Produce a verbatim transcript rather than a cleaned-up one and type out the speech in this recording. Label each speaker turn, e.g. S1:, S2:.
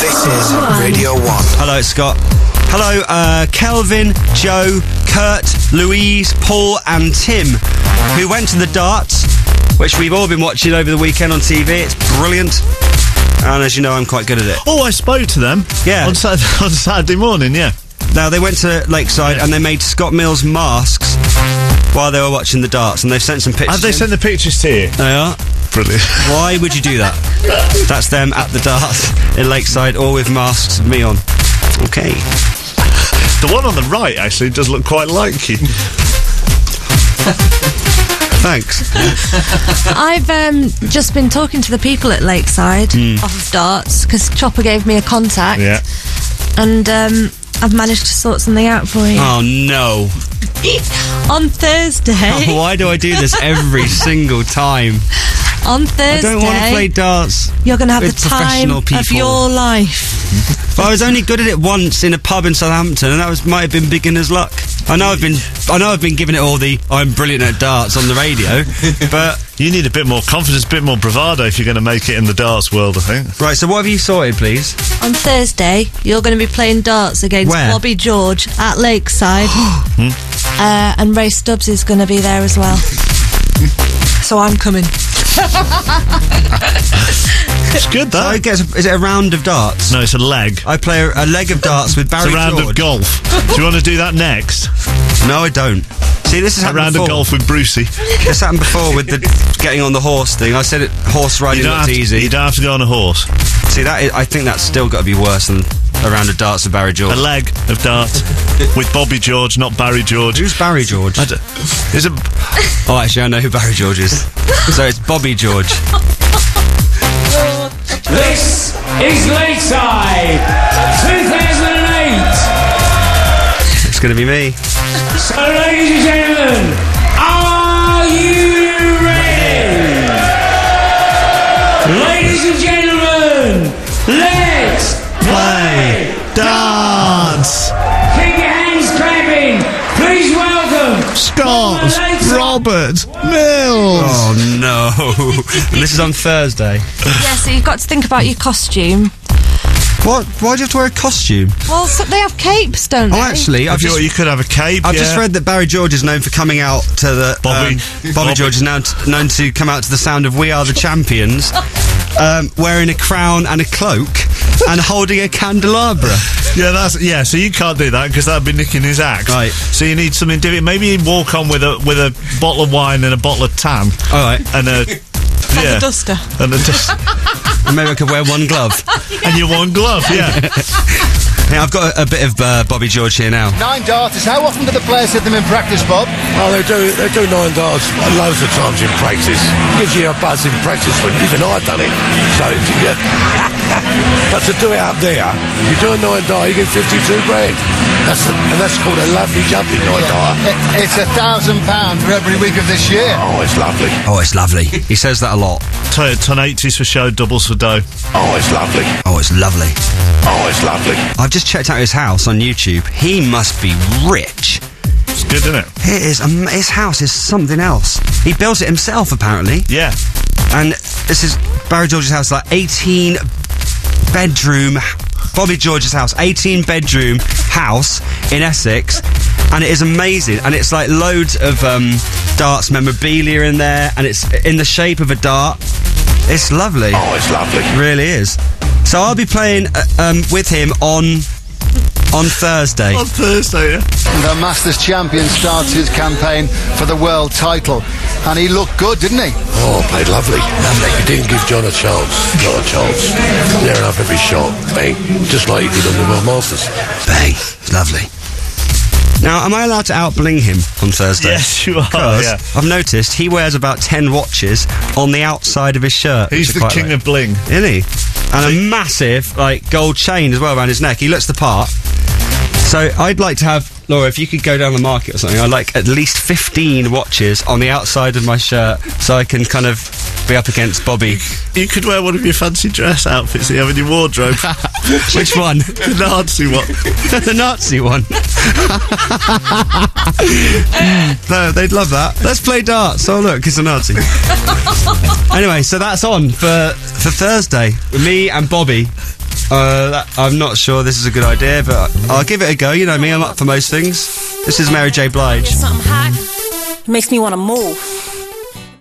S1: This is Radio one.
S2: Hello, it's Scott. Hello, uh, Kelvin, Joe, Kurt, Louise, Paul and Tim, who went to the darts, which we've all been watching over the weekend on T V. It's brilliant. And as you know, I'm quite good at it.
S3: Oh, I spoke to them.
S2: Yeah.
S3: On Saturday, on Saturday morning, yeah.
S2: Now, they went to Lakeside
S3: Yeah.
S2: and they made Scott Mills masks while they were watching the darts, and they've sent some pictures.
S3: Have they
S2: in.
S3: sent the pictures to you?
S2: They are.
S3: Brilliant.
S2: Why would you do that? That's them at the darts in Lakeside, all with masks of me on. Okay.
S3: The one on the right, actually, does look quite like you.
S2: Thanks.
S4: I've um, just been talking to the people at Lakeside
S2: Mm.
S4: off of darts, because Chopper gave me a contact.
S3: Yeah.
S4: And um, I've managed to sort something out for you.
S2: Oh, no.
S4: On Thursday.
S2: Oh, why do I do this every single time?
S4: On Thursday.
S2: I don't want to play darts.
S4: You're going to have the
S2: with
S4: time
S2: professional
S4: of
S2: people.
S4: your life.
S2: But I was only good at it once in a pub in Southampton, and that was might have been beginner's luck. I know I've been, I know I've been giving it all the I'm brilliant at darts on the radio, but
S3: you need a bit more confidence, a bit more bravado if you're going to make it in the darts world, I think.
S2: Right. So what have you sorted, please?
S4: On Thursday, you're going to be playing darts against
S2: Where?
S4: Bobby George at Lakeside. uh, and Ray Stubbs is going to be there as well. So I'm coming.
S3: It's good,
S2: So
S3: though.
S2: I guess, is it a round of darts?
S3: No, it's a leg.
S2: I play a, a leg of darts with Barry
S3: It's a round
S2: George.
S3: of golf. Do you want to do that next?
S2: No, I don't. See, this has
S3: A
S2: happened
S3: round
S2: before.
S3: of golf with Brucey.
S2: This happened before with the getting on the horse thing. I said it, horse
S3: You
S2: riding
S3: don't, have
S2: looked
S3: to,
S2: easy.
S3: you don't have to go on a horse.
S2: See, that is, I think that's still got to be worse than a round of darts with Barry George.
S3: A leg of darts with Bobby George, not Barry George.
S2: Who's Barry George?
S3: I don't- Is it?
S2: Oh, actually, I know who Barry George is. So it's Bobby George.
S5: This is Lakeside two thousand eight.
S2: It's going to be me.
S5: So, ladies and gentlemen, are you ready? Ladies and gentlemen, let's play
S3: Dance!
S5: Keep your hands clapping. Please welcome
S3: Scott
S5: Lakeside-
S3: Robert Mills!
S2: Oh, no. And this is on Thursday.
S4: Yeah, so you've got to think about your costume.
S2: What? Why do you have to wear a costume?
S4: Well, so they have capes, don't
S2: Oh,
S4: they?
S2: actually, I've
S3: If you,
S2: just...
S3: you could have a cape,
S2: I've
S3: yeah.
S2: just read that Barry George is known for coming out to the...
S3: Bobby.
S2: um, Bobby,
S3: Bobby.
S2: George is now t- known to come out to the sound of We Are the Champions, um, wearing a crown and a cloak and holding a candelabra.
S3: Yeah, that's yeah. So you can't do that because that'd be nicking his act.
S2: Right.
S3: So you need something different. Maybe you walk on with a with a bottle of wine and a bottle of tan
S2: All right.
S3: and a yeah
S4: a duster.
S3: and a dust
S2: And maybe I could wear one glove.
S3: and your one glove. Yeah.
S2: Yeah, I've got a, a bit of uh, Bobby George here now.
S6: Nine darters. How often do the players hit them in practice, Bob?
S7: Oh, they do. They do nine darts loads of times in practice. Gives you a buzz in practice when even I've done it. So, yeah. But to do it up there, you do a nine dart, you get fifty-two grand. That's the, and that's called a lovely jumping nine dart.
S6: It, it's a thousand pound for every week of this year.
S7: Oh, it's lovely.
S2: Oh, it's lovely. He says that a lot.
S3: Ton, ton eighties for show, doubles for dough.
S7: Oh, it's lovely.
S2: Oh, it's lovely.
S7: Oh, it's lovely.
S2: I've just checked out his house on YouTube. He must be rich.
S3: It's good, isn't it?
S2: It is. Um, his house is something else. He built it himself, apparently.
S3: Yeah.
S2: And this is Barry George's house, like eighteen bedroom. Bobby George's house, eighteen bedroom house in Essex, and it is amazing. And it's like loads of um, darts memorabilia in there, and it's in the shape of a dart. It's lovely.
S7: Oh, it's lovely.
S2: It really is. So I'll be playing uh, um, with him on on Thursday.
S3: On Thursday, yeah.
S6: The Masters champion starts his campaign for the world title, and he looked good, didn't he?
S7: Oh, played lovely. Lovely. He didn't give John a chance. Not a chance. Near enough every shot. Bang. Just like he did on the World Masters.
S2: Bang. Lovely. Now, am I allowed to out-bling him on Thursday?
S3: Yes, you are.
S2: 'Cause
S3: Yeah.
S2: I've noticed he wears about ten watches on the outside of his shirt.
S3: He's
S2: which I
S3: the
S2: quite
S3: king
S2: like.
S3: of bling.
S2: Isn't he? And a massive, like, gold chain as well around his neck. He looks the part. So I'd like to have, Laura, if you could go down the market or something, I'd like at least fifteen watches on the outside of my shirt so I can kind of be up against Bobby.
S3: You could wear one of your fancy dress outfits that you have in your wardrobe.
S2: Which one?
S3: The Nazi one.
S2: The Nazi one. No, they'd love that. Let's play darts. Oh, look, it's a Nazi. Anyway, so that's on for, for Thursday with me and Bobby. Uh, that, I'm not sure this is a good idea, but I'll give it a go. You know me, I'm up for most things. This is Mary J. Blige.
S8: Something hot makes me want to move.